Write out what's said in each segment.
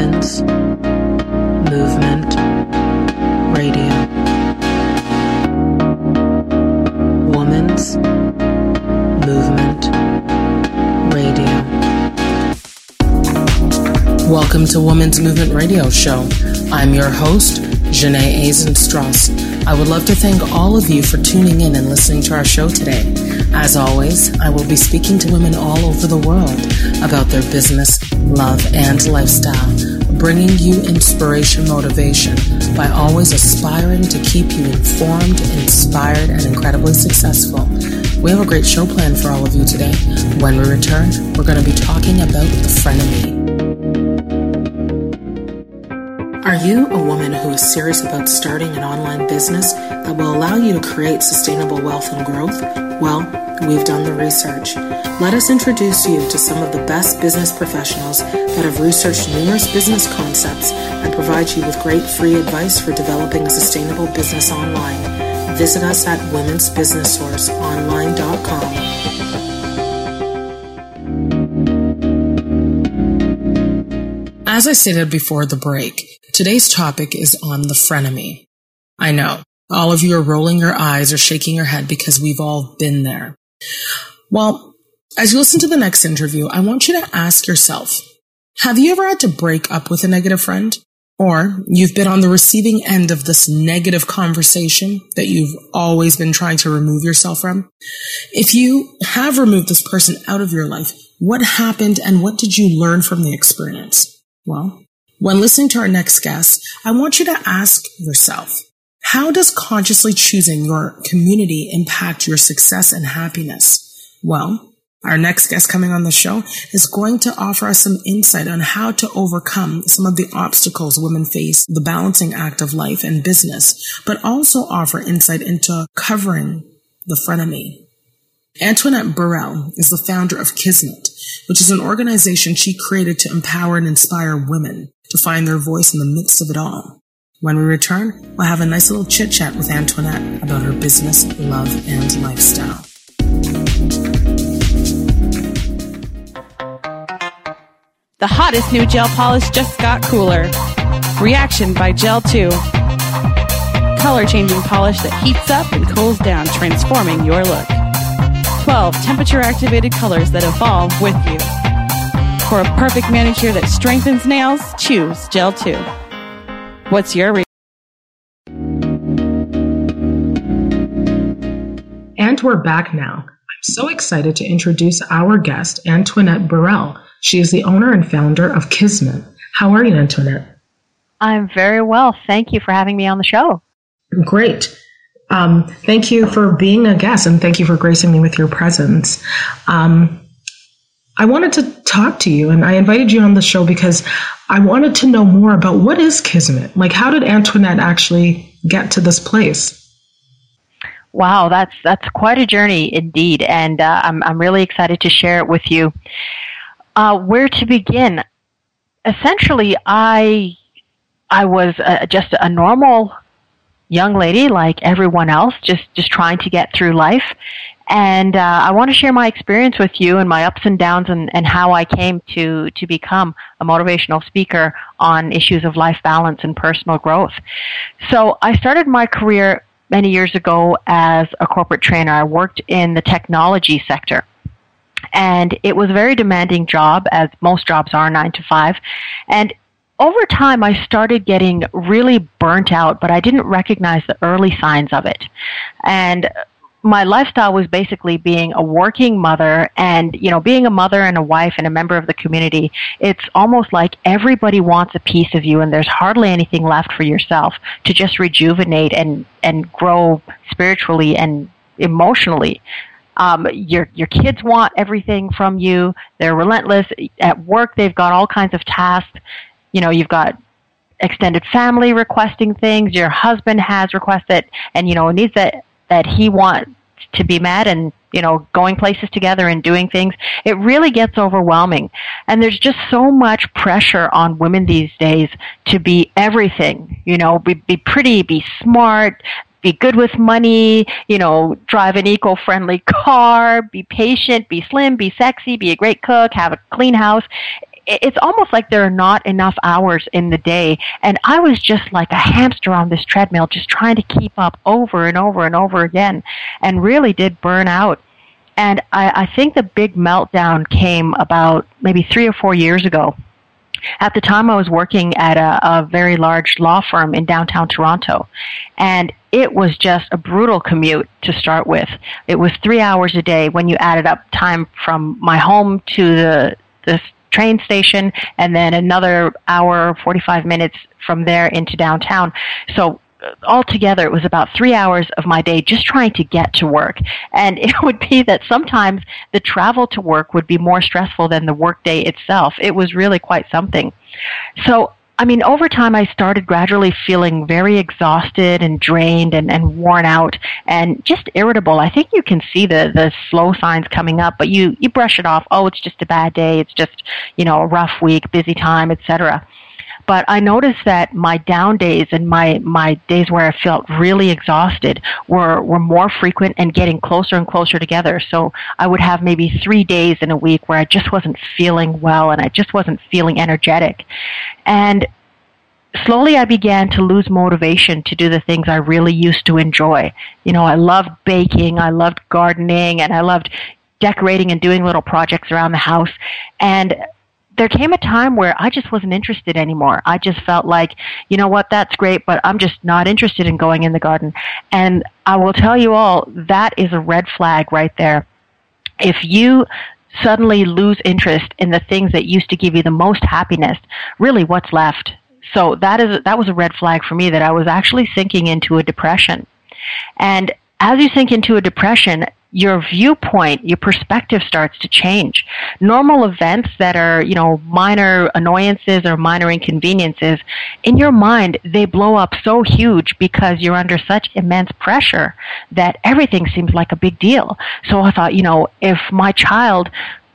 Women's Movement Radio. Women's Movement Radio. Welcome to Women's Movement Radio Show. I'm your host, Janae Azenstrauss. I would love to thank all of you for tuning in and listening to our show today. As always, I will be speaking to women all over the world about their business, love, and lifestyle, bringing you inspiration, motivation by always aspiring to keep you informed, inspired, and incredibly successful. We have a great show planned for all of you today. When we return, we're going to be talking about the frenemy. Are you a woman who is serious about starting an online business that will allow you to create sustainable wealth and growth? Well, we've done the research. Let us introduce you to some of the best business professionals that have researched numerous business concepts and provide you with great free advice for developing a sustainable business online. Visit us at womensbusinesssourceonline.com. As I stated before the break, today's topic is on the frenemy. I know, all of you are rolling your eyes or shaking your head because we've all been there. Well, as you listen to the next interview, I want you to ask yourself, have you ever had to break up with a negative friend? Or you've been on the receiving end of this negative conversation that you've always been trying to remove yourself from? If you have removed this person out of your life, what happened and what did you learn from the experience? Well, when listening to our next guest, I want you to ask yourself, how does consciously choosing your community impact your success and happiness? Well, our next guest coming on the show is going to offer us some insight on how to overcome some of the obstacles women face, the balancing act of life and business, but also offer insight into covering the frenemy. Antoinette Burrell is the founder of Kismet, which is an organization she created to empower and inspire women to find their voice in the midst of it all. When we return, we'll have a nice little chit-chat with Antoinette about her business, love, and lifestyle. The hottest new gel polish just got cooler. Reaction by Gel 2. Color-changing polish that heats up and cools down, transforming your look. 12 temperature-activated colors that evolve with you. For a perfect manicure that strengthens nails, choose Gel 2. What's your reason? And we're back now. I'm so excited to introduce our guest, Antoinette Burrell. She is the owner and founder of Kismet. How are you, Antoinette? I'm very well. Thank you for having me on the show. Great. Thank you for being a guest, and thank you for gracing me with your presence. I wanted to talk to you, and I invited you on the show because I wanted to know more about what is Kismet? Like, how did Antoinette actually get to this place? Wow, that's quite a journey indeed, and I'm really excited to share it with you. Where to begin? Essentially, I was just a normal young lady like everyone else, just trying to get through life. And I want to share my experience with you and my ups and downs and how I came to become a motivational speaker on issues of life balance and personal growth. So I started my career many years ago as a corporate trainer. I worked in the technology sector. And it was a very demanding job, as most jobs are, 9 to 5. And over time, I started getting really burnt out, but I didn't recognize the early signs of it. And my lifestyle was basically being a working mother, and, you know, being a mother and a wife and a member of the community, it's almost like everybody wants a piece of you, and there's hardly anything left for yourself to just rejuvenate and grow spiritually and emotionally. Your kids want everything from you. They're relentless. At work, they've got all kinds of tasks. You know, you've got extended family requesting things. Your husband has requested, and, you know, needs that he wants to be met, and, you know, going places together and doing things. It really gets overwhelming. And there's just so much pressure on women these days to be everything. You know, be pretty, be smart, be good with money, you know, drive an eco-friendly car, be patient, be slim, be sexy, be a great cook, have a clean house. it's almost like there are not enough hours in the day. And I was just like a hamster on this treadmill, just trying to keep up over and over and over again, and really did burn out. And I think the big meltdown came about maybe 3 or 4 years ago. At the time, I was working at a very large law firm in downtown Toronto, and it was just a brutal commute to start with. It was 3 hours a day when you added up time from my home to the train station, and then another hour, 45 minutes from there into downtown. So altogether, it was about 3 hours of my day just trying to get to work. And it would be that sometimes the travel to work would be more stressful than the workday itself. It was really quite something. So, I mean, over time, I started gradually feeling very exhausted and drained and worn out and just irritable. I think you can see the slow signs coming up, but you brush it off. Oh, it's just a bad day. It's just, a rough week, busy time, etc. But I noticed that my down days and my days where I felt really exhausted were more frequent and getting closer and closer together. So I would have maybe 3 days in a week where I just wasn't feeling well and I just wasn't feeling energetic. And slowly I began to lose motivation to do the things I really used to enjoy. I loved baking, I loved gardening, and I loved decorating and doing little projects around the house. And there came a time where I just wasn't interested anymore. I just felt like, that's great, but I'm just not interested in going in the garden. And I will tell you all, that is a red flag right there. If you suddenly lose interest in the things that used to give you the most happiness, really what's left? So that was a red flag for me, that I was actually sinking into a depression. And as you sink into a depression, your viewpoint, your perspective starts to change. Normal events that are, minor annoyances or minor inconveniences, in your mind, they blow up so huge because you're under such immense pressure that everything seems like a big deal. So I thought, if my child,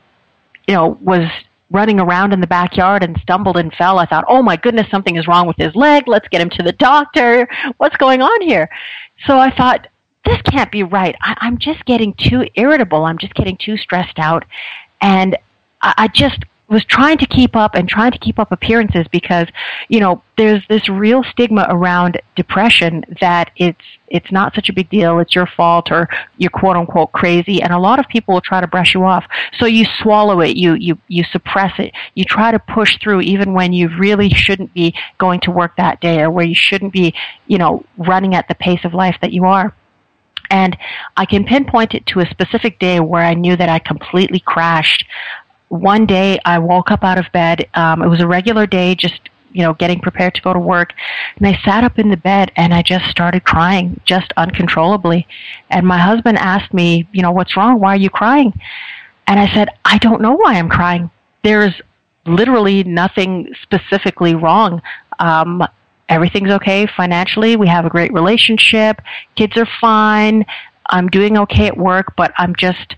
was running around in the backyard and stumbled and fell, I thought, oh my goodness, something is wrong with his leg. Let's get him to the doctor. What's going on here? So I thought, this can't be right. I'm just getting too irritable. I'm just getting too stressed out. And I just was trying to keep up appearances because, there's this real stigma around depression that it's not such a big deal. It's your fault, or you're quote unquote crazy. And a lot of people will try to brush you off. So you swallow it. You suppress it. You try to push through even when you really shouldn't be going to work that day, or where you shouldn't be, running at the pace of life that you are. And I can pinpoint it to a specific day where I knew that I completely crashed. One day I woke up out of bed. It was a regular day, just, getting prepared to go to work. And I sat up in the bed and I just started crying, just uncontrollably. And my husband asked me, what's wrong? Why are you crying? And I said, I don't know why I'm crying. There's literally nothing specifically wrong. Everything's okay financially. We have a great relationship. Kids are fine. I'm doing okay at work, but I'm just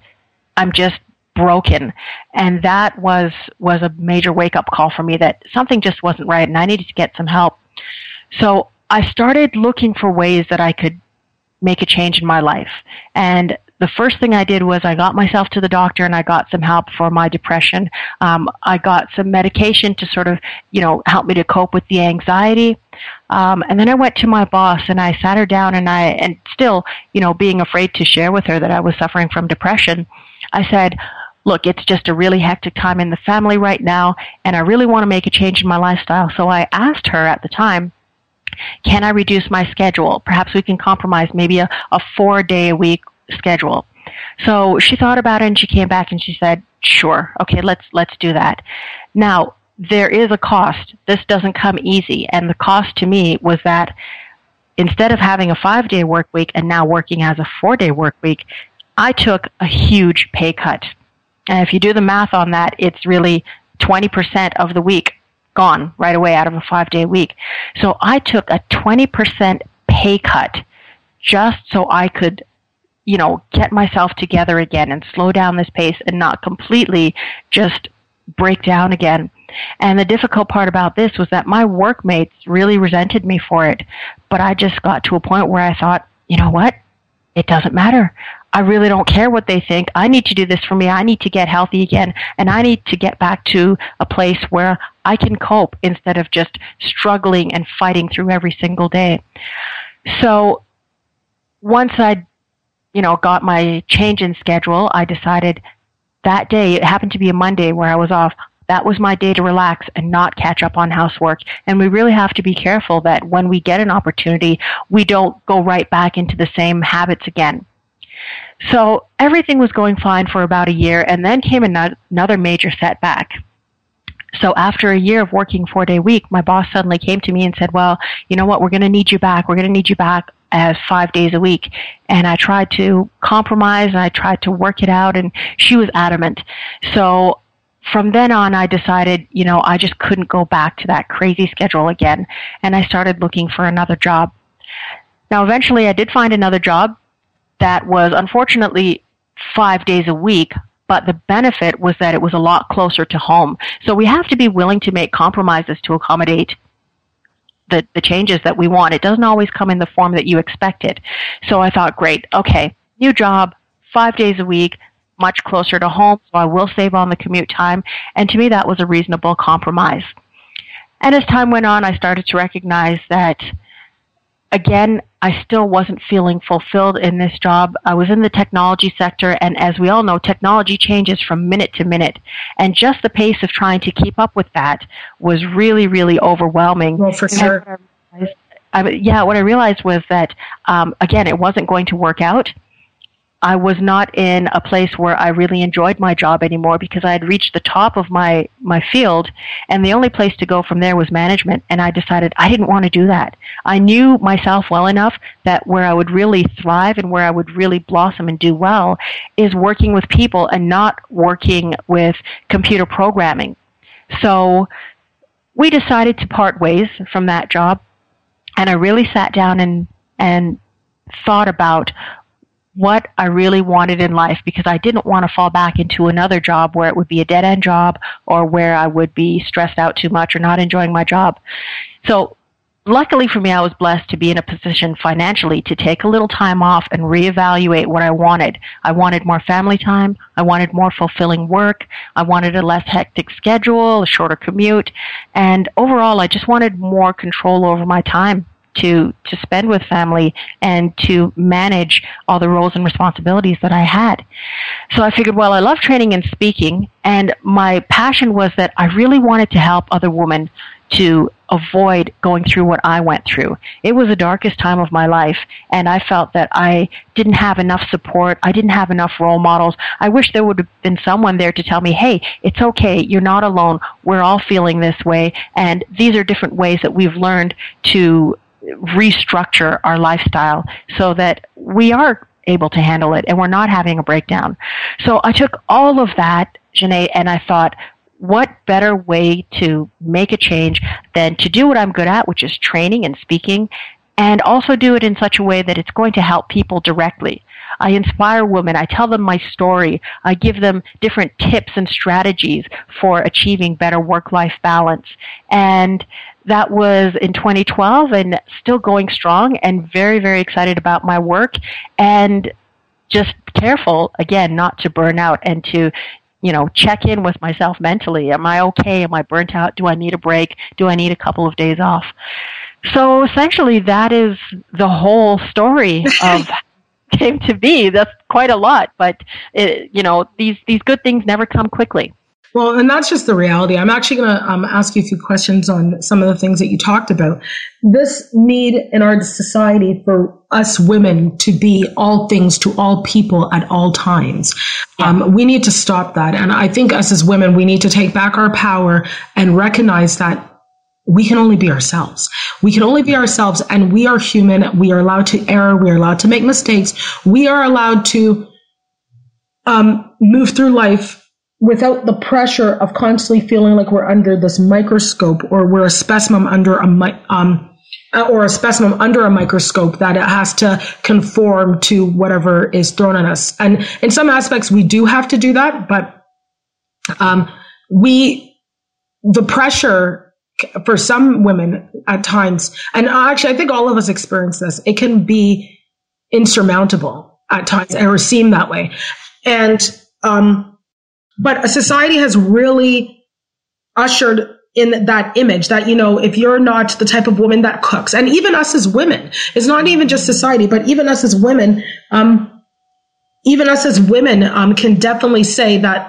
broken. And that was a major wake-up call for me that something just wasn't right and I needed to get some help. So I started looking for ways that I could make a change in my life. And the first thing I did was I got myself to the doctor and I got some help for my depression. I got some medication to sort of, help me to cope with the anxiety. And then I went to my boss and I sat her down and still, being afraid to share with her that I was suffering from depression, I said, look, it's just a really hectic time in the family right now and I really want to make a change in my lifestyle. So I asked her at the time, can I reduce my schedule? Perhaps we can compromise maybe a 4-day-a-week schedule. So she thought about it and she came back and she said, sure, okay, let's do that. Now, there is a cost. This doesn't come easy. And the cost to me was that instead of having a 5-day work week and now working as a 4-day work week, I took a huge pay cut. And if you do the math on that, it's really 20% of the week gone right away out of a 5-day week. So I took a 20% pay cut just so I could, get myself together again and slow down this pace and not completely just break down again. And the difficult part about this was that my workmates really resented me for it. But I just got to a point where I thought, you know what? It doesn't matter. I really don't care what they think. I need to do this for me. I need to get healthy again. And I need to get back to a place where I can cope instead of just struggling and fighting through every single day. So once I, got my change in schedule, I decided that day, it happened to be a Monday where I was off, that was my day to relax and not catch up on housework. And we really have to be careful that when we get an opportunity, we don't go right back into the same habits again. So everything was going fine for about a year, and then came another major setback. So after a year of working 4-day week, my boss suddenly came to me and said, well, you know what, we're going to need you back. We're going to need you back as 5 days a week. And I tried to compromise, and I tried to work it out, and she was adamant. So from then on, I decided, I just couldn't go back to that crazy schedule again, and I started looking for another job. Now, eventually, I did find another job that was unfortunately 5 days a week, but the benefit was that it was a lot closer to home. So we have to be willing to make compromises to accommodate the changes that we want. It doesn't always come in the form that you expect it. So I thought, great, okay, new job, 5 days a week, much closer to home, so I will save on the commute time. And to me, that was a reasonable compromise. And as time went on, I started to recognize that, again, I still wasn't feeling fulfilled in this job. I was in the technology sector, and as we all know, technology changes from minute to minute. And just the pace of trying to keep up with that was really, really overwhelming. Well, for sure. What I realized was that, again, it wasn't going to work out. I was not in a place where I really enjoyed my job anymore because I had reached the top of my field, and the only place to go from there was management, and I decided I didn't want to do that. I knew myself well enough that where I would really thrive and where I would really blossom and do well is working with people and not working with computer programming. So we decided to part ways from that job, and I really sat down and thought about what I really wanted in life, because I didn't want to fall back into another job where it would be a dead-end job or where I would be stressed out too much or not enjoying my job. So luckily for me, I was blessed to be in a position financially to take a little time off and reevaluate what I wanted. I wanted more family time. I wanted more fulfilling work. I wanted a less hectic schedule, a shorter commute. And overall, I just wanted more control over my time to spend with family and to manage all the roles and responsibilities that I had. So I figured, well, I love training and speaking, and my passion was that I really wanted to help other women to avoid going through what I went through. It was the darkest time of my life, and I felt that I didn't have enough support. I didn't have enough role models. I wish there would have been someone there to tell me, hey, it's okay, you're not alone, we're all feeling this way, and these are different ways that we've learned to restructure our lifestyle so that we are able to handle it and we're not having a breakdown. So I took all of that, Janae, and I thought, what better way to make a change than to do what I'm good at, which is training and speaking, and also do it in such a way that it's going to help people directly. I inspire women. I tell them my story. I give them different tips and strategies for achieving better work-life balance. And that was in 2012, and still going strong, and very, very excited about my work, and just careful, again, not to burn out and to, check in with myself mentally. Am I okay? Am I burnt out? Do I need a break? Do I need a couple of days off? So essentially, that is the whole story of came to be. That's quite a lot, but these good things never come quickly. Well, and that's just the reality. I'm actually going to ask you a few questions on some of the things that you talked about. This need in our society for us women to be all things to all people at all times. Yeah. We need to stop that. And I think us as women, we need to take back our power and recognize that we can only be ourselves. We can only be ourselves, and we are human. We are allowed to err. We are allowed to make mistakes. We are allowed to move through life without the pressure of constantly feeling like we're under this microscope, or we're a specimen under a microscope that it has to conform to whatever is thrown at us. And in some aspects, we do have to do that, but the pressure for some women at times, and actually I think all of us experience this, it can be insurmountable. at times, or seem that way. And, but society has really ushered in that image that, if you're not the type of woman that cooks, and even us as women, it's not even just society, but even us as women, can definitely say that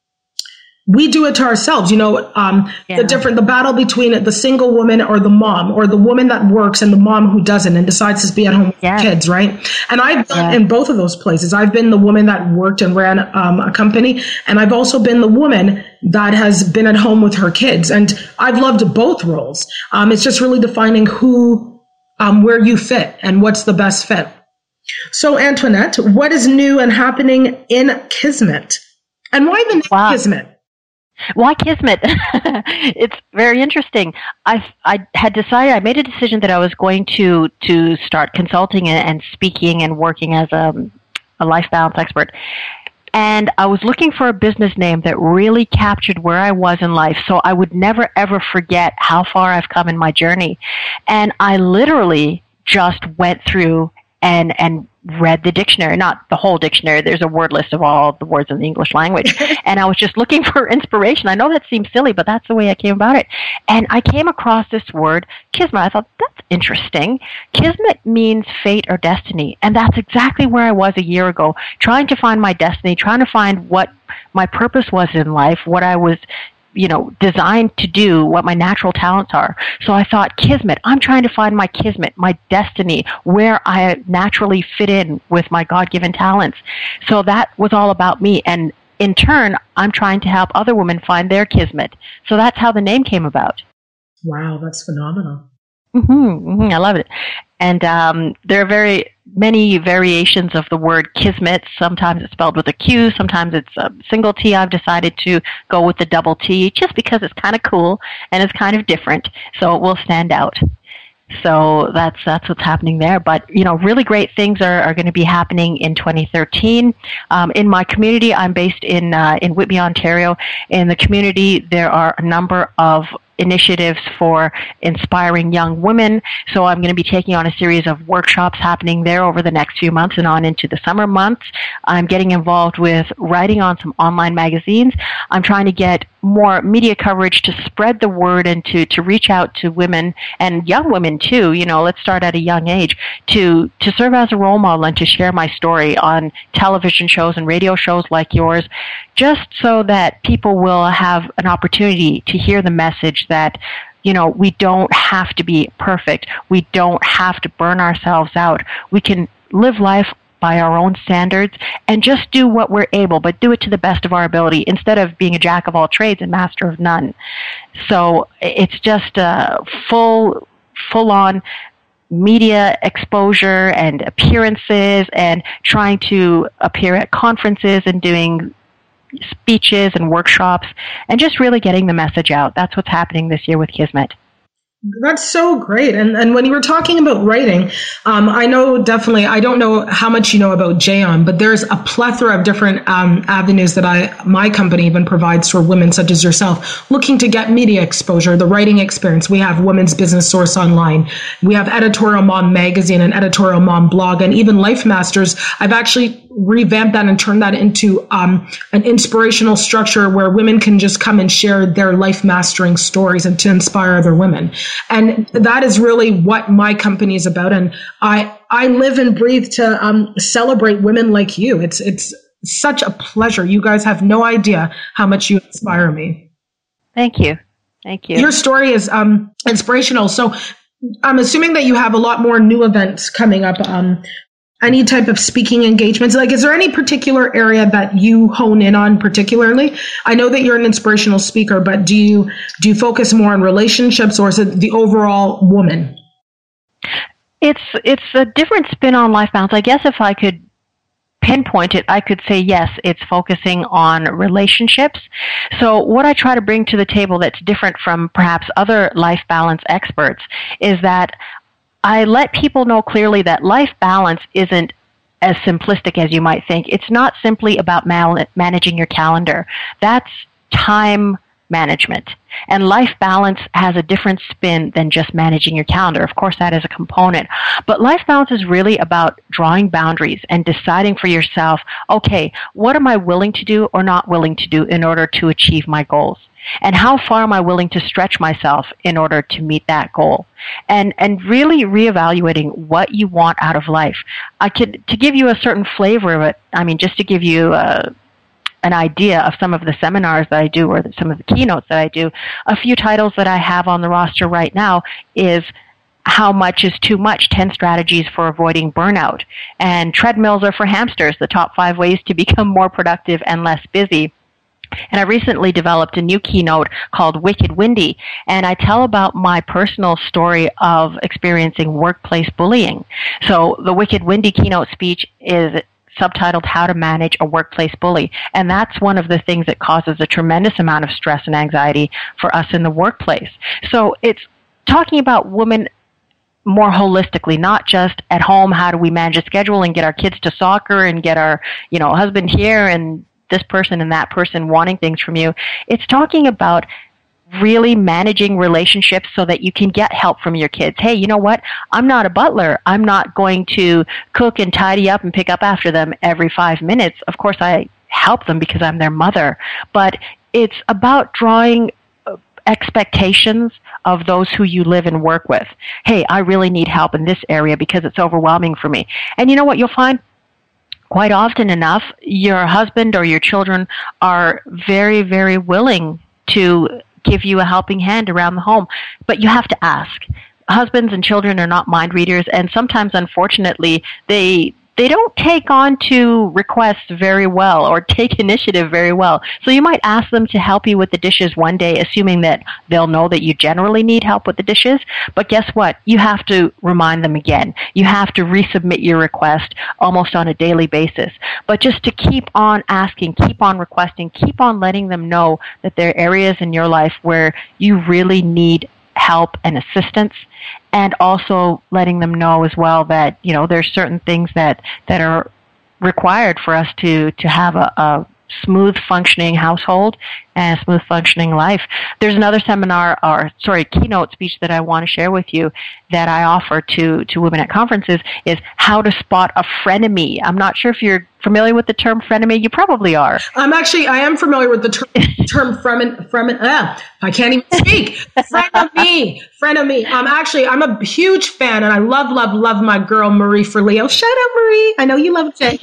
we do it to ourselves. The battle between the single woman or the mom, or the woman that works and the mom who doesn't and decides to be at home with kids, right? And I've been in both of those places. I've been the woman that worked and ran a company, and I've also been the woman that has been at home with her kids. And I've loved both roles. It's just really defining where you fit and what's the best fit. So Antoinette, what is new and happening in Kismet? And why the name Kismet? Why Kismet? It's very interesting. I made a decision that I was going to start consulting and speaking and working as a life balance expert. And I was looking for a business name that really captured where I was in life, so I would never, ever forget how far I've come in my journey. And I literally just went through and read the dictionary, not the whole dictionary. There's a word list of all the words in the English language. And I was just looking for inspiration. I know that seems silly, but that's the way I came about it. And I came across this word, Kismet. I thought, that's interesting. Kismet means fate or destiny. And that's exactly where I was a year ago, trying to find my destiny, trying to find what my purpose was in life, what I was designed to do, what my natural talents are. So I thought, Kismet, I'm trying to find my Kismet, my destiny, where I naturally fit in with my God-given talents. So that was all about me. And in turn, I'm trying to help other women find their Kismet. So that's how the name came about. Wow, that's phenomenal. I love it. And there are very many variations of the word Kismet. Sometimes it's spelled with a Q. Sometimes it's a single T. I've decided to go with the double T just because it's kind of cool and it's kind of different. So it will stand out. So that's what's happening there. But, really great things are going to be happening in 2013. In my community, I'm based in Whitby, Ontario. In the community, there are a number of initiatives for inspiring young women. So I'm going to be taking on a series of workshops happening there over the next few months and on into the summer months. I'm getting involved with writing on some online magazines. I'm trying to get more media coverage to spread the word and to reach out to women and young women too. Let's start at a young age to serve as a role model and to share my story on television shows and radio shows like yours, just so that people will have an opportunity to hear the message that, we don't have to be perfect. We don't have to burn ourselves out. We can live life by our own standards and just do what we're able, but do it to the best of our ability instead of being a jack of all trades and master of none. So it's just a full-on media exposure and appearances and trying to appear at conferences and doing speeches and workshops and just really getting the message out. That's what's happening this year with Kismet. That's so great. And when you were talking about writing, I know definitely, I don't know how much you know about J-On, but there's a plethora of different avenues that my company even provides for women such as yourself looking to get media exposure, the writing experience. We have Women's Business Source Online. We have Editorial Mom Magazine and Editorial Mom Blog, and even Life Masters. I've actually revamped that and turned that into an inspirational structure where women can just come and share their life mastering stories and to inspire other women. And that is really what my company is about. And I live and breathe to celebrate women like you. It's such a pleasure. You guys have no idea how much you inspire me. Thank you. Thank you. Your story is inspirational. So I'm assuming that you have a lot more new events coming up. Any type of speaking engagements? Like, is there any particular area that you hone in on particularly? I know that you're an inspirational speaker, but do you focus more on relationships, or is it the overall woman? It's a different spin on life balance. I guess if I could pinpoint it, I could say yes, it's focusing on relationships. So what I try to bring to the table that's different from perhaps other life balance experts is that I let people know clearly that life balance isn't as simplistic as you might think. It's not simply about managing your calendar. That's time management. And life balance has a different spin than just managing your calendar. Of course, that is a component. But life balance is really about drawing boundaries and deciding for yourself, okay, what am I willing to do or not willing to do in order to achieve my goals? And how far am I willing to stretch myself in order to meet that goal? And really reevaluating what you want out of life. To give you a certain flavor of it, I mean, just to give you an idea of some of the seminars that I do or some of the keynotes that I do, a few titles that I have on the roster right now is How Much is Too Much? 10 Strategies for Avoiding Burnout. And Treadmills Are for Hamsters, the top 5 ways to become more productive and less busy. And I recently developed a new keynote called Wicked Windy, and I tell about my personal story of experiencing workplace bullying. So the Wicked Windy keynote speech is subtitled How to Manage a Workplace Bully. And that's one of the things that causes a tremendous amount of stress and anxiety for us in the workplace. So it's talking about women more holistically, not just at home, how do we manage a schedule and get our kids to soccer and get our, husband here and this person and that person wanting things from you. It's talking about really managing relationships so that you can get help from your kids. Hey, you know what? I'm not a butler. I'm not going to cook and tidy up and pick up after them every 5 minutes. Of course, I help them because I'm their mother. But it's about drawing expectations of those who you live and work with. Hey, I really need help in this area because it's overwhelming for me. And you know what you'll find? Quite often enough, your husband or your children are very, very willing to give you a helping hand around the home, but you have to ask. Husbands and children are not mind readers, and sometimes, unfortunately, they don't take on to requests very well or take initiative very well. So you might ask them to help you with the dishes one day, assuming that they'll know that you generally need help with the dishes. But guess what? You have to remind them again. You have to resubmit your request almost on a daily basis. But just to keep on asking, keep on requesting, keep on letting them know that there are areas in your life where you really need help and assistance, and also letting them know as well that, there's certain ththings that are required for us to have a smooth functioning household and a smooth functioning life. There's another keynote speech that I want to share with you that I offer to women at conferences is how to spot a frenemy. I'm not sure if you're familiar with the term frenemy. You probably are. I am familiar with the term frenemy. I can't even speak. Frenemy. I'm a huge fan, and I love my girl Marie Forleo. Shout out Marie. I know you love Jay.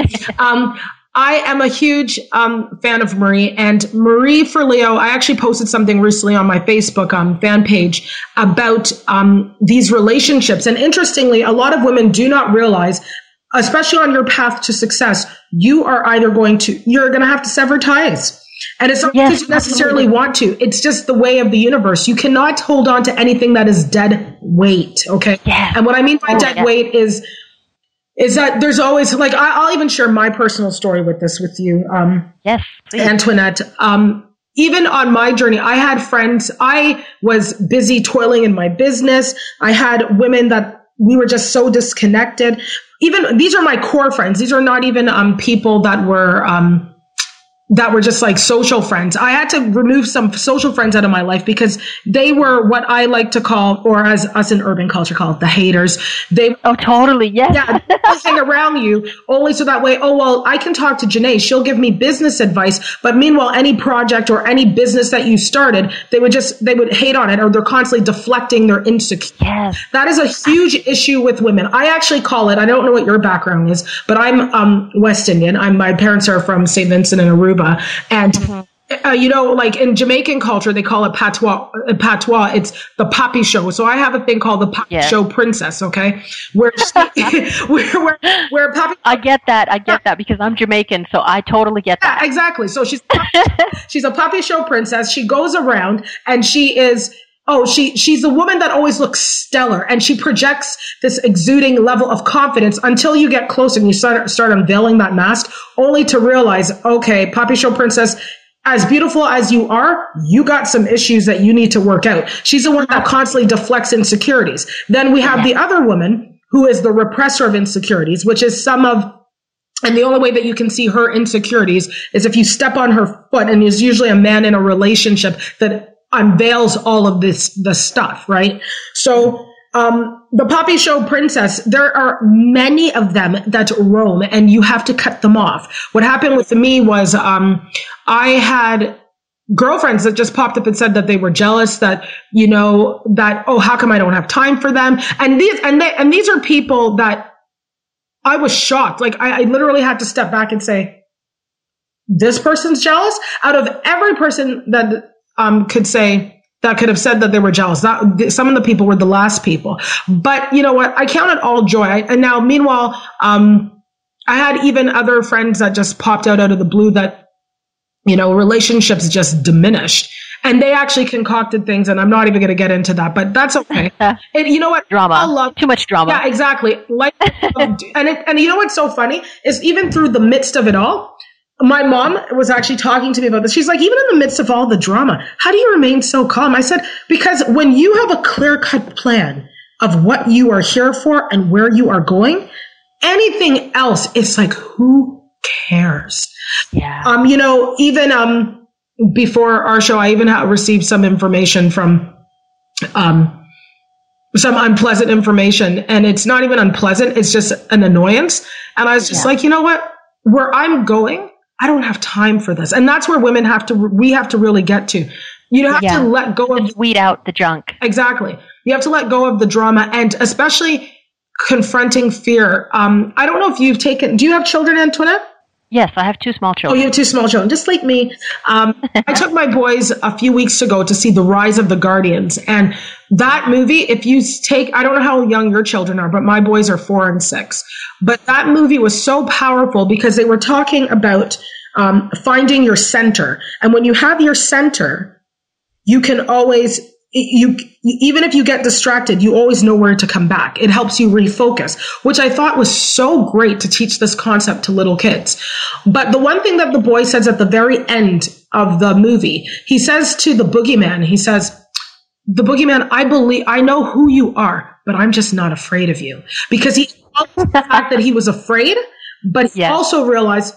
I am a huge fan of Marie, and Marie Forleo, I actually posted something recently on my Facebook fan page about these relationships. And interestingly, a lot of women do not realize, especially on your path to success, you're going to have to sever ties. And it's not because you necessarily want to. It's just the way of the universe. You cannot hold on to anything that is dead weight, okay? Yes. And what I mean by dead weight is that there's always, I'll even share my personal story with you, yes, please. Antoinette. Even on my journey, I had friends. I was busy toiling in my business. I had women that we were just so disconnected. Even these are my core friends. These are not even people that were just like social friends. I had to remove some social friends out of my life because they were what I like to call, or as us in urban culture call it, the haters. Totally. Yes. Yeah. They hang around you only so that way, I can talk to Janae. She'll give me business advice. But meanwhile, any project or any business that you started, they would hate on it, or they're constantly deflecting their insecurity. Yes. That is a huge issue with women. I actually call it, I don't know what your background is, but I'm West Indian. My parents are from St. Vincent and Aruba. And, in Jamaican culture, they call it patois. It's the poppy show. So I have a thing called the poppy show princess. Okay. Where poppy. I get that because I'm Jamaican. So I totally get that. Yeah, exactly. So she's a poppy show princess. She goes around and she is, she's a woman that always looks stellar, and she projects this exuding level of confidence until you get closer and you start unveiling that mask, only to realize, okay, Poppy Show Princess, as beautiful as you are, you got some issues that you need to work out. She's the one that constantly deflects insecurities. Then we have the other woman who is the repressor of insecurities, which is some of And the only way that you can see her insecurities is if you step on her foot, and there's usually a man in a relationship that unveils all of the stuff, right? So, the Poppy Show princess, there are many of them that roam, and you have to cut them off. What happened with me was, I had girlfriends that just popped up and said that they were jealous, that, oh, how come I don't have time for them? And these are people that I was shocked. Like, I literally had to step back and say, this person's jealous? Out of every person that could have said that they were jealous, some of the people were the last people. But you know what? I count it all joy. And now, meanwhile, I had even other friends that just popped out of the blue that, relationships just diminished. And they actually concocted things, and I'm not even going to get into that, but that's okay. And you know what? Drama. Too much drama. Yeah, exactly. And you know what's so funny is, even through the midst of it all, my mom was actually talking to me about this. She's like, even in the midst of all the drama, how do you remain so calm? I said, because when you have a clear-cut plan of what you are here for and where you are going, anything else, it's like, who cares? Yeah. Even before our show, I even received some information from some unpleasant information, and it's not even unpleasant, it's just an annoyance. And I was just like, you know what? Where I'm going, I don't have time for this. And that's where women we have to really get to. You have to let go of, just weed out the junk. Exactly. You have to let go of the drama, and especially confronting fear. I don't know if do you have children, Antoinette? Yes, I have 2 small children. Oh, you have 2 small children, just like me. I took my boys a few weeks ago to see The Rise of the Guardians. And that movie, if you I don't know how young your children are, but my boys are 4 and 6. But that movie was so powerful because they were talking about finding your center. And when you have your center, you can always, even if you get distracted, you always know where to come back. It helps you refocus, which I thought was so great to teach this concept to little kids. But the one thing that the boy says at the very end of the movie, he says to the boogeyman, he says, the boogeyman, I know who you are, but I'm just not afraid of you. Because he the fact that he was afraid, but he also realized,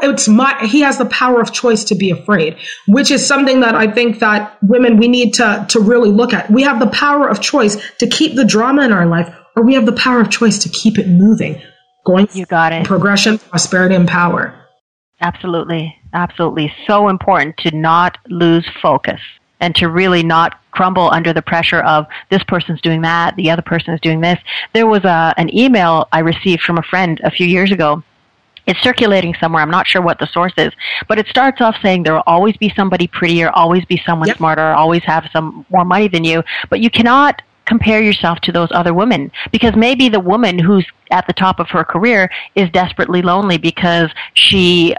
he has the power of choice to be afraid, which is something that I think that women, we need to really look at. We have the power of choice to keep the drama in our life, or we have the power of choice to keep it moving, going. You got it. Progression, prosperity, and power. Absolutely. Absolutely. So important to not lose focus and to really not crumble under the pressure of this person's doing that, the other person is doing this. There was an email I received from a friend a few years ago. It's circulating somewhere. I'm not sure what the source is, but it starts off saying there will always be somebody prettier, always be someone smarter, always have some more money than you, but you cannot compare yourself to those other women, because maybe the woman who's at the top of her career is desperately lonely because she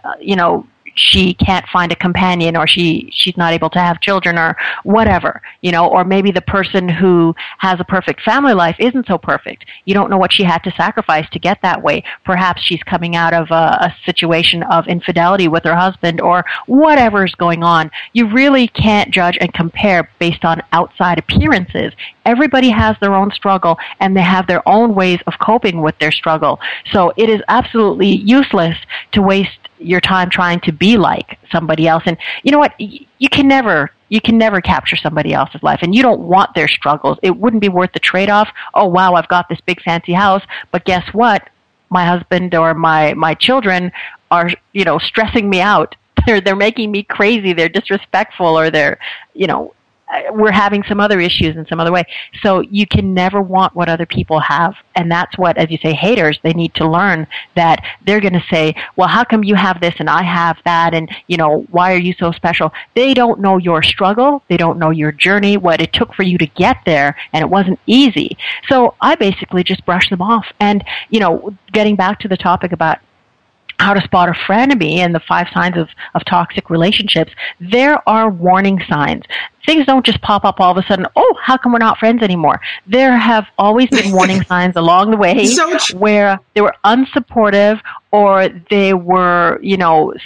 can't find a companion, or she's not able to have children, or whatever, or maybe the person who has a perfect family life isn't so perfect. You don't know what she had to sacrifice to get that way. Perhaps she's coming out of a situation of infidelity with her husband, or whatever's going on. You really can't judge and compare based on outside appearances. Everybody has their own struggle, and they have their own ways of coping with their struggle. So it is absolutely useless to waste your time trying to be like somebody else. And you know what? You can never capture somebody else's life, and you don't want their struggles. It wouldn't be worth the trade-off. Oh, wow, I've got this big fancy house, but guess what? My husband or my children are, stressing me out. They're making me crazy. They're disrespectful, or they're, we're having some other issues in some other way. So you can never want what other people have. And that's what, as you say, haters, they need to learn that they're going to say, well, how come you have this and I have that? And, why are you so special? They don't know your struggle. They don't know your journey, what it took for you to get there. And it wasn't easy. So I basically just brush them off. And, getting back to the topic about how to spot a frenemy and the 5 signs of toxic relationships, there are warning signs. Things don't just pop up all of a sudden, oh, how come we're not friends anymore? There have always been warning signs along the way where they were unsupportive, or they were,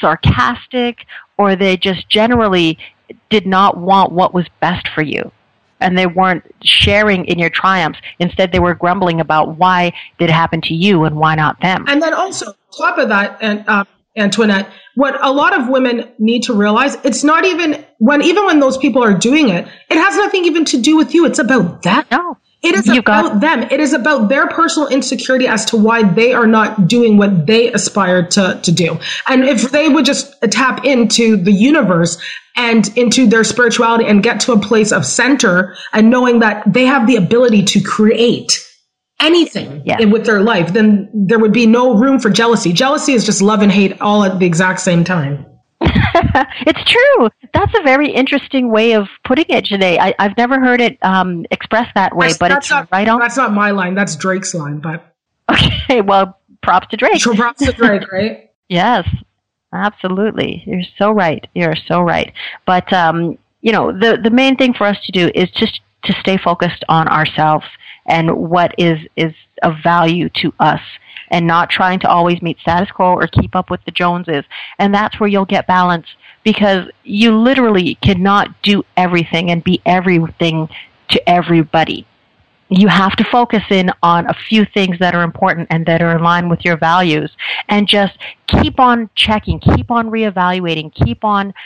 sarcastic, or they just generally did not want what was best for you. and they weren't sharing in your triumphs. Instead, they were grumbling about why did it happen to you and why not them. And then also, on top of that, and Antoinette, what a lot of women need to realize, it's not even when those people are doing it, it has nothing even to do with you. It's about them. No. It is about them. It is about their personal insecurity as to why they are not doing what they aspire to do. And if they would just tap into the universe and into their spirituality and get to a place of center and knowing that they have the ability to create anything with their life, then there would be no room for jealousy. Jealousy is just love and hate all at the exact same time. It's true. That's a very interesting way of putting it, Janae. I've never heard it expressed that way, but it's right on. That's not my line. That's Drake's line. But okay, well, props to Drake. Props to Drake, right? Yes, absolutely. You're so right. You're so right. But the main thing for us to do is just to stay focused on ourselves and what is of value to us, and not trying to always meet status quo or keep up with the Joneses. And that's where you'll get balance, because you literally cannot do everything and be everything to everybody. You have to focus in on a few things that are important and that are in line with your values, and just keep on checking, keep on reevaluating, keep on,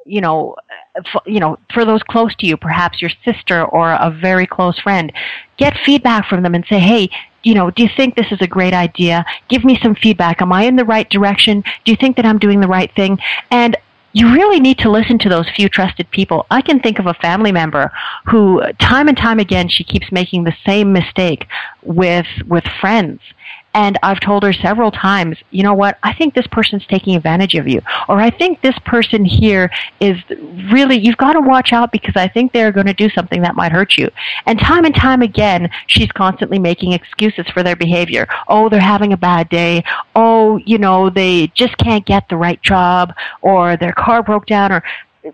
for those close to you, perhaps your sister or a very close friend, get feedback from them and say, hey, do you think this is a great idea? Give me some feedback. Am I in the right direction? Do you think that I'm doing the right thing? And you really need to listen to those few trusted people. I can think of a family member who, time and time again, she keeps making the same mistake with friends. And I've told her several times, you know what, I think this person's taking advantage of you. Or I think this person here is really, you've got to watch out because I think they're going to do something that might hurt you. And time again, she's constantly making excuses for their behavior. Oh, they're having a bad day. Oh, they just can't get the right job, or their car broke down, or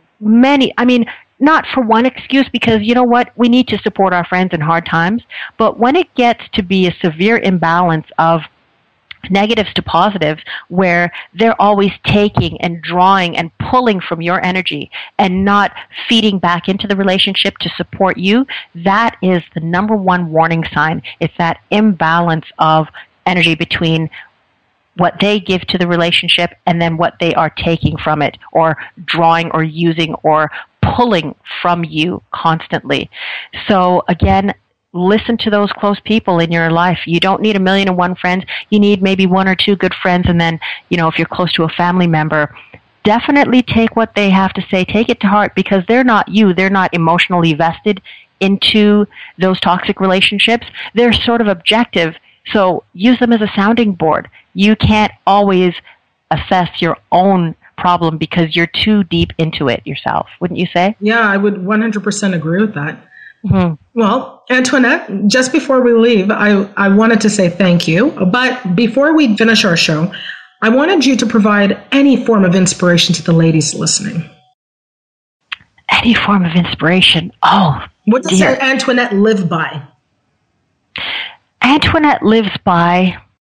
not for one excuse, because you know what? We need to support our friends in hard times. But when it gets to be a severe imbalance of negatives to positives, where they're always taking and drawing and pulling from your energy and not feeding back into the relationship to support you, that is the number one warning sign. It's that imbalance of energy between what they give to the relationship and then what they are taking from it, or drawing or using or pulling from you constantly. So again, listen to those close people in your life. You don't need 1,000,001 friends. You need maybe one or two good friends. And then, if you're close to a family member, definitely take what they have to say. Take it to heart, because they're not you. They're not emotionally vested into those toxic relationships. They're sort of objective. So use them as a sounding board. You can't always assess your own problem because you're too deep into it yourself, wouldn't you say? Yeah, I would 100% agree with that. Mm-hmm. Well, Antoinette, just before we leave, I wanted to say thank you. But before we finish our show, I wanted you to provide any form of inspiration to the ladies listening. Any form of inspiration? Oh, what does Antoinette live by? Antoinette lives by...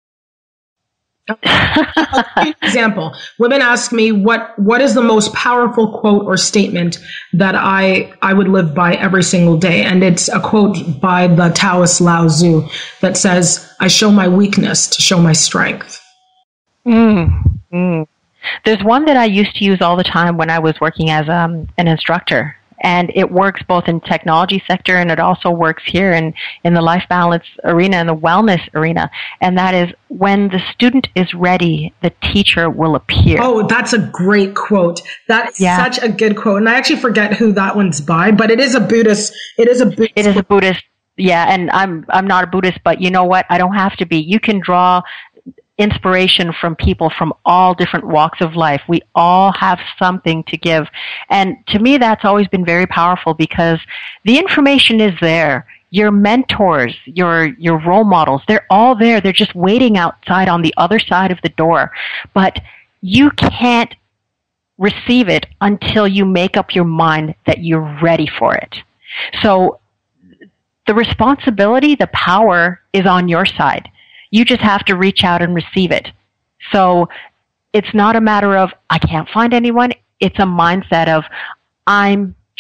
I'll give you an example. Women ask me what is the most powerful quote or statement that I would live by every single day. And it's a quote by the Taoist Lao Tzu that says, I show my weakness to show my strength. There's one that I used to use all the time when I was working as an instructor. And it works both in technology sector, and it also works here in the life balance arena and the wellness arena. And that is, when the student is ready, the teacher will appear. Oh, that's a great quote. That is such a good quote. And I actually forget who that one's by, but it is a Buddhist. It is a Buddhist. Yeah. And I'm not a Buddhist, but you know what? I don't have to be. You can draw inspiration from people from all different walks of life. We all have something to give. And to me, that's always been very powerful, because the information is there. Your mentors, your role models, they're all there. They're just waiting outside on the other side of the door. But you can't receive it until you make up your mind that you're ready for it. So the responsibility, the power is on your side. You just have to reach out and receive it. So it's not a matter of, I can't find anyone. It's a mindset of, I'm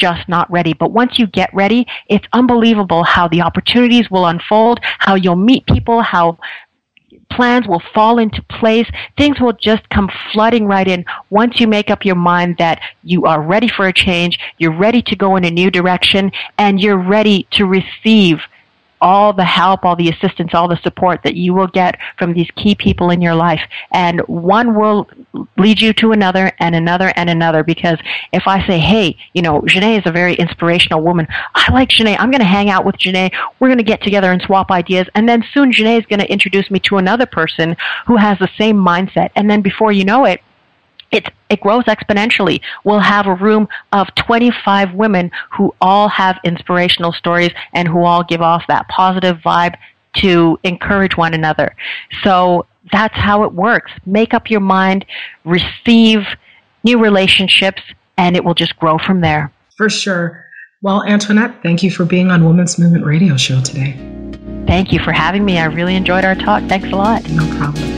just not ready. But once you get ready, it's unbelievable how the opportunities will unfold, how you'll meet people, how plans will fall into place. Things will just come flooding right in once you make up your mind that you are ready for a change, you're ready to go in a new direction, and you're ready to receive all the help, all the assistance, all the support that you will get from these key people in your life. And one will lead you to another and another and another, because if I say, hey, Janae is a very inspirational woman. I like Janae. I'm going to hang out with Janae. We're going to get together and swap ideas. And then soon Janae is going to introduce me to another person who has the same mindset. And then before you know it, it grows exponentially. We'll have a room of 25 women who all have inspirational stories and who all give off that positive vibe to encourage one another. So that's how it works. Make up your mind, receive new relationships, and it will just grow from there. For sure. Well, Antoinette, thank you for being on Women's Movement Radio Show today. Thank you for having me. I really enjoyed our talk. Thanks a lot. No problem.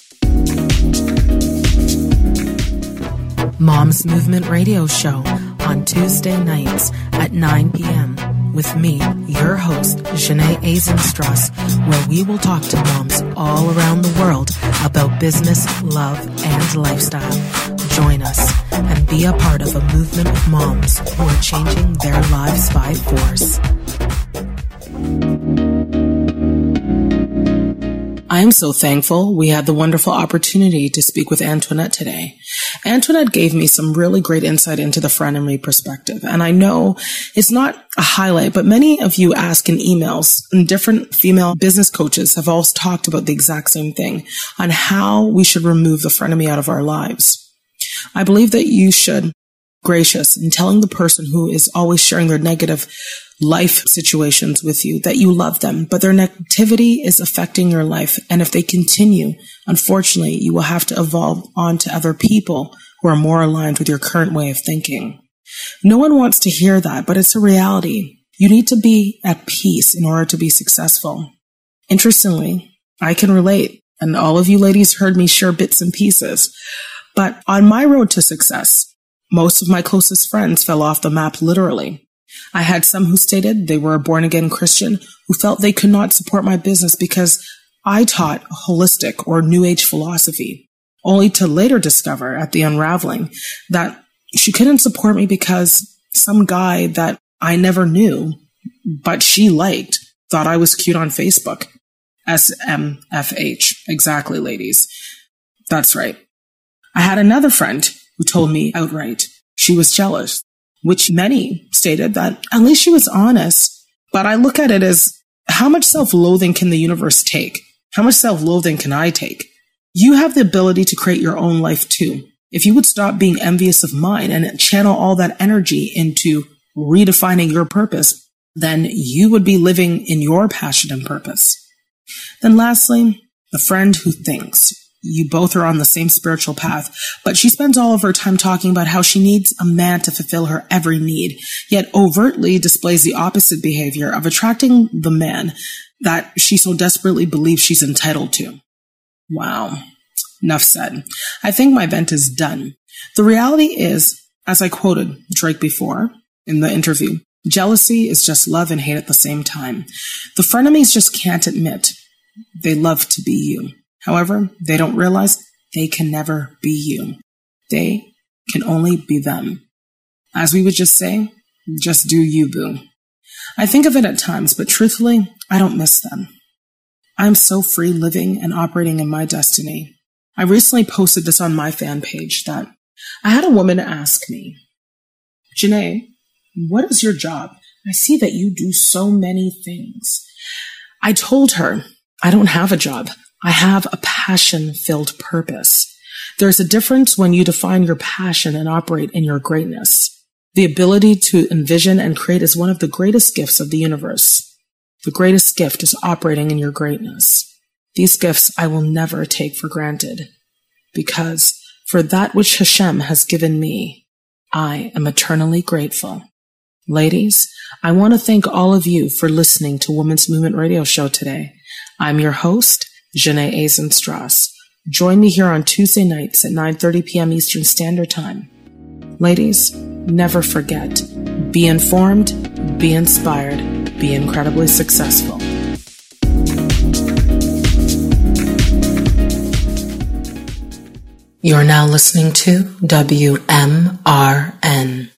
Moms Movement Radio Show on Tuesday nights at 9 p.m. with me, your host, Janae Azenstrass, where we will talk to moms all around the world about business, love, and lifestyle. Join us and be a part of a movement of moms who are changing their lives by force. I am so thankful we had the wonderful opportunity to speak with Antoinette today. Antoinette gave me some really great insight into the frenemy perspective. And I know it's not a highlight, but many of you ask in emails, and different female business coaches have all talked about the exact same thing on how we should remove the frenemy out of our lives. I believe that you should gracious in telling the person who is always sharing their negative life situations with you that you love them, but their negativity is affecting your life. And if they continue, unfortunately, you will have to evolve on to other people who are more aligned with your current way of thinking. No one wants to hear that, but it's a reality. You need to be at peace in order to be successful. Interestingly, I can relate, and all of you ladies heard me share bits and pieces. But on my road to success, most of my closest friends fell off the map literally. I had some who stated they were a born-again Christian who felt they could not support my business because I taught holistic or New Age philosophy, only to later discover at the unraveling that she couldn't support me because some guy that I never knew, but she liked, thought I was cute on Facebook. SMFH. Exactly, ladies. That's right. I had another friend who told me outright she was jealous, which many stated that at least she was honest. But I look at it as, how much self-loathing can the universe take? How much self-loathing can I take? You have the ability to create your own life too. If you would stop being envious of mine and channel all that energy into redefining your purpose, then you would be living in your passion and purpose. Then lastly, the friend who thinks you both are on the same spiritual path, but she spends all of her time talking about how she needs a man to fulfill her every need, yet overtly displays the opposite behavior of attracting the man that she so desperately believes she's entitled to. Wow. Enough said. I think my vent is done. The reality is, as I quoted Drake before in the interview, jealousy is just love and hate at the same time. The frenemies just can't admit they love to be you. However, they don't realize they can never be you. They can only be them. As we would just say, just do you, boo. I think of it at times, but truthfully, I don't miss them. I'm so free living and operating in my destiny. I recently posted this on my fan page that I had a woman ask me, Janae, what is your job? I see that you do so many things. I told her, I don't have a job. I have a passion-filled purpose. There's a difference when you define your passion and operate in your greatness. The ability to envision and create is one of the greatest gifts of the universe. The greatest gift is operating in your greatness. These gifts I will never take for granted, because for that which Hashem has given me, I am eternally grateful. Ladies, I want to thank all of you for listening to Women's Movement Radio Show today. I'm your host, Janae Azenstrass. Join me here on Tuesday nights at 9:30 p.m. Eastern Standard Time. Ladies, never forget, Be informed, be inspired, be incredibly successful. You're now listening to WMRN.